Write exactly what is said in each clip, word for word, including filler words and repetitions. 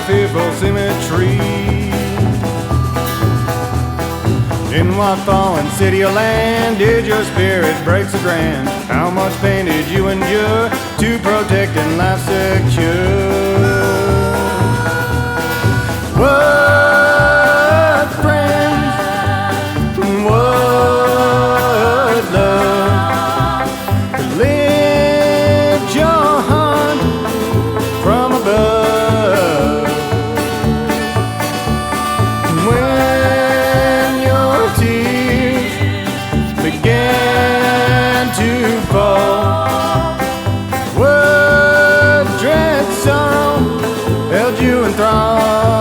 fearful symmetry. In what fallen city or land did your spirit break so grand? How much pain did you endure to protect and life secure? What friends, what love could lift your heart from above? When your tears began to fall, what dread sorrow held you in thrall?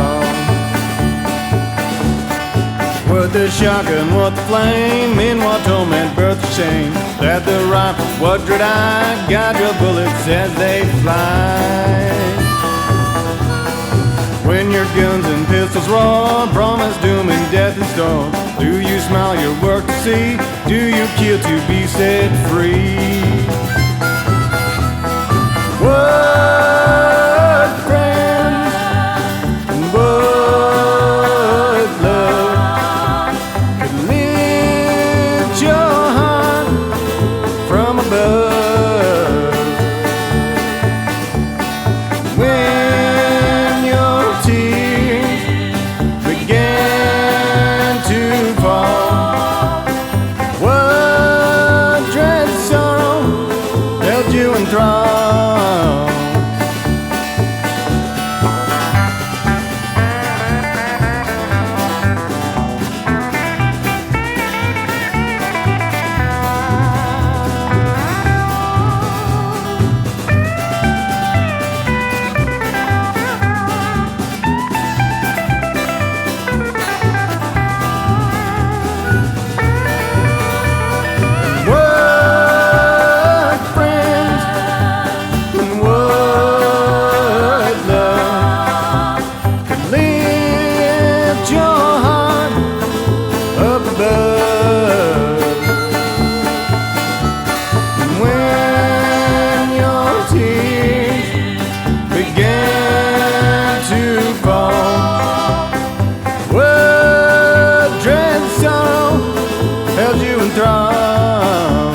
What the shock and what the flame, in what torment birth the shame? That the rifle, what dread eye guide your bullets as they fly? When your guns and pistols roar, promise doom and death in store, do you smile your work to see? Do you kill to be set free? What friends and what love could lift your heart from above? When your tears began to fall, what dread sorrow held you in thrall? Held you in thrall.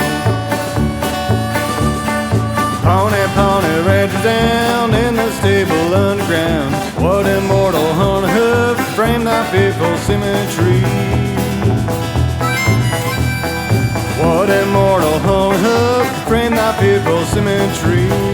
Pony, pony, ranches down in the stable underground. What immortal hunter hoof framed thy fearful symmetry? What immortal hunter hoof framed thy fearful symmetry?